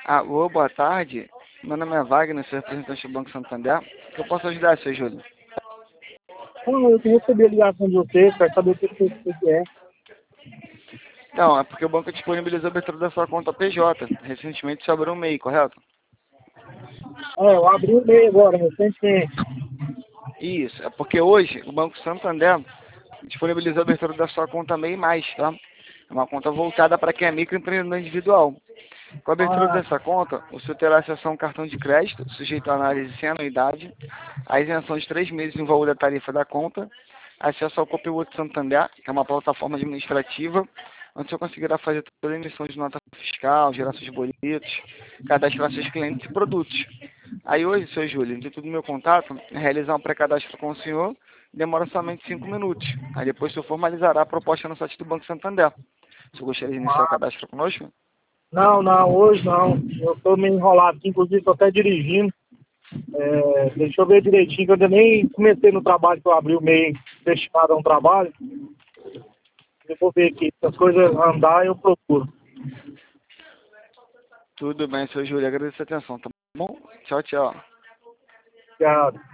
Alô, boa tarde. Meu nome é Wagner, sou representante do Banco Santander. O que eu posso ajudar, seu Júlio? Não, eu queria receber a ligação de vocês para saber o que é. Não, é porque o banco disponibilizou a abertura da sua conta PJ. Recentemente você abriu um MEI, correto? Eu abri o MEI agora, recentemente. Isso, é porque hoje o Banco Santander disponibilizou a abertura da sua conta MEI+, tá? É uma conta voltada para quem é microempreendedor individual. Com a abertura Ah, dessa conta, o senhor terá acesso a um cartão de crédito, sujeito à análise sem anuidade, a isenção de 3 meses no valor da tarifa da conta, acesso ao Copilot Santander, que é uma plataforma administrativa, onde o senhor conseguirá fazer toda a emissão de nota fiscal, gerar seus boletos, cadastrar seus clientes e produtos. Aí hoje, seu Júlio, de tudo meu contato, é realizar um pré-cadastro com o senhor, demora somente 5 minutos. Aí depois o senhor formalizará a proposta no site do Banco Santander. O senhor gostaria de iniciar o cadastro conosco? não, hoje não. Eu estou meio enrolado aqui, inclusive estou até dirigindo. Deixa eu ver direitinho, que eu ainda nem comecei no trabalho que eu abri o MEI destinado a um trabalho. Eu vou ver aqui, se as coisas andar, eu procuro. Tudo bem, seu Júlio. Agradeço a atenção, tá bom? Tchau, tchau. Obrigado.